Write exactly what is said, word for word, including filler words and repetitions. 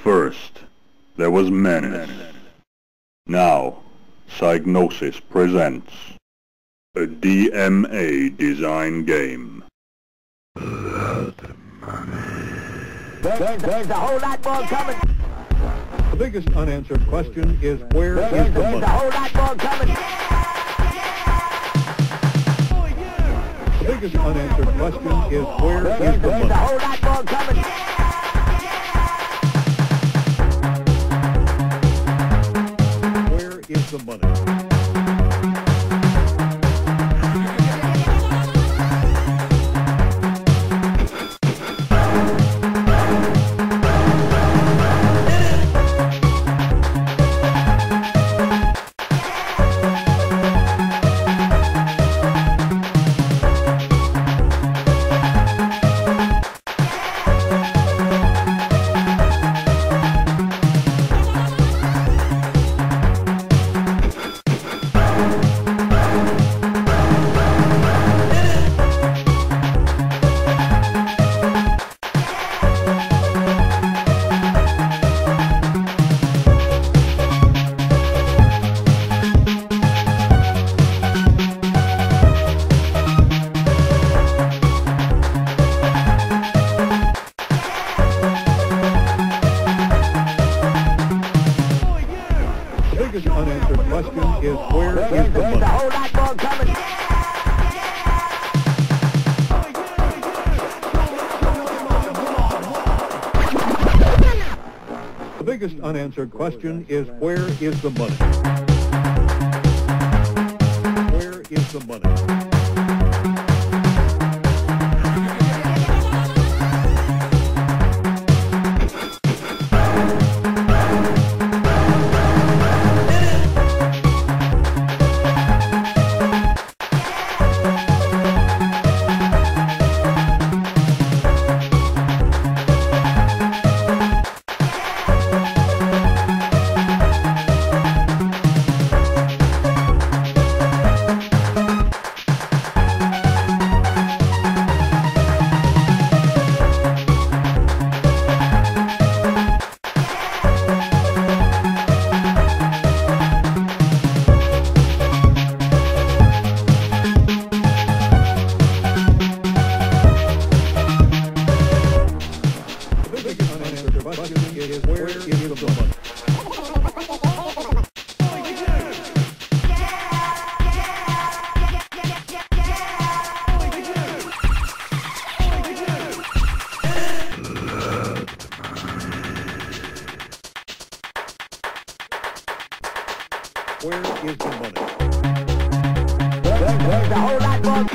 First, there was Menace. Now, Psygnosis presents a D M A design game. Blood money. There's, there's a whole lot more coming. The biggest unanswered question is where There's, is the there's money? a whole lot more coming. The biggest unanswered question is where There's, is the there's a money? whole lot more coming. Where is the money? The biggest unanswered question is where There's, is the there's a money? whole lot more coming. The biggest unanswered question is where is the money? Where is the money? Is where is the money? Where is the money? There's, there's a whole lot more